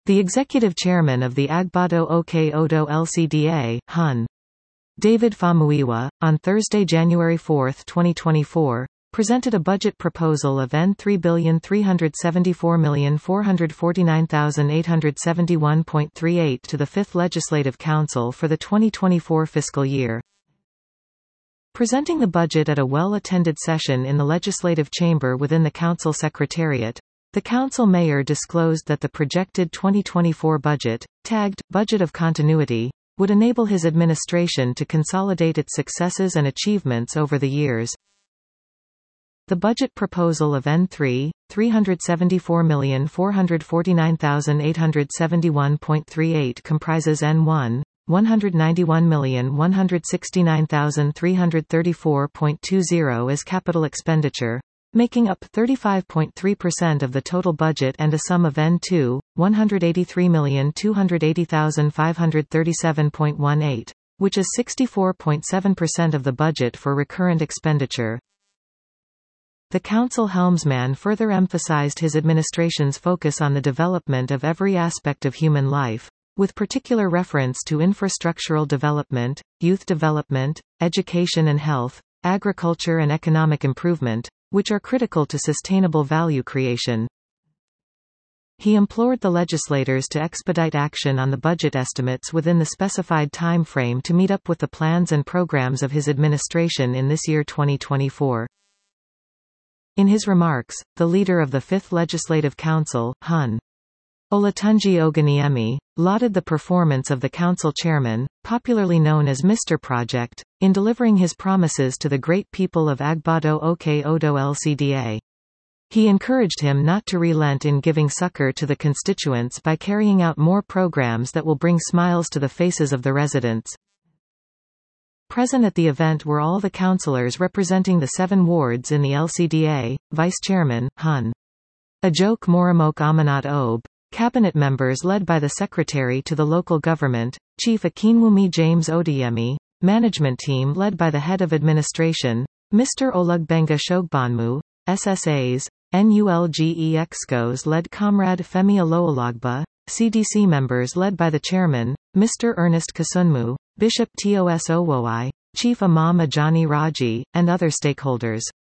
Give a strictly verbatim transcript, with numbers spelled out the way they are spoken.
The executive chairman of the Agbado Oke Odo L C D A, Hun. David Famuyiwa, on Thursday, January fourth, twenty twenty-four, presented a budget proposal of three billion three hundred seventy-four million four hundred forty-nine thousand eight hundred seventy-one point three eight to the Fifth Legislative Council for the twenty twenty-four fiscal year. Presenting the budget at a well-attended session in the legislative chamber within the council secretariat, the council mayor disclosed that the projected twenty twenty-four budget, tagged Budget of Continuity, would enable his administration to consolidate its successes and achievements over the years. The budget proposal of three hundred seventy-four million four hundred forty-nine thousand eight hundred seventy-one point three eight comprises one one hundred ninety-one million one hundred sixty-nine thousand three hundred thirty-four point two zero as capital expenditure, making up thirty-five point three percent of the total budget, and a sum of two one hundred eighty-three million two hundred eighty thousand five hundred thirty-seven point one eight, which is sixty-four point seven percent of the budget for recurrent expenditure. The council helmsman further emphasized his administration's focus on the development of every aspect of human life, with particular reference to infrastructural development, youth development, education and health, agriculture and economic improvement, which are critical to sustainable value creation. He implored the legislators to expedite action on the budget estimates within the specified time frame to meet up with the plans and programs of his administration in this year twenty twenty-four. In his remarks, the leader of the Fifth Legislative Council, Hun. Olatunji Oganiemi, lauded the performance of the council chairman, popularly known as Mister Project, in delivering his promises to the great people of Agbado Oke Odo L C D A. He encouraged him not to relent in giving succor to the constituents by carrying out more programs that will bring smiles to the faces of the residents. Present at the event were all the councillors representing the seven wards in the L C D A, Vice Chairman, Hun. Ajoke Moramok Amanat Obe, Cabinet members led by the Secretary to the Local Government, Chief Akinwumi James Odeyemi, Management team led by the Head of Administration, Mister Olugbenga Shogbonmu, S S As, N U L G E Excos led Comrade Femi Aloolagba, C D C members led by the Chairman, Mister Ernest Kasunmu, Bishop Tos Owoi, Chief Imam Ajani Raji, and other stakeholders.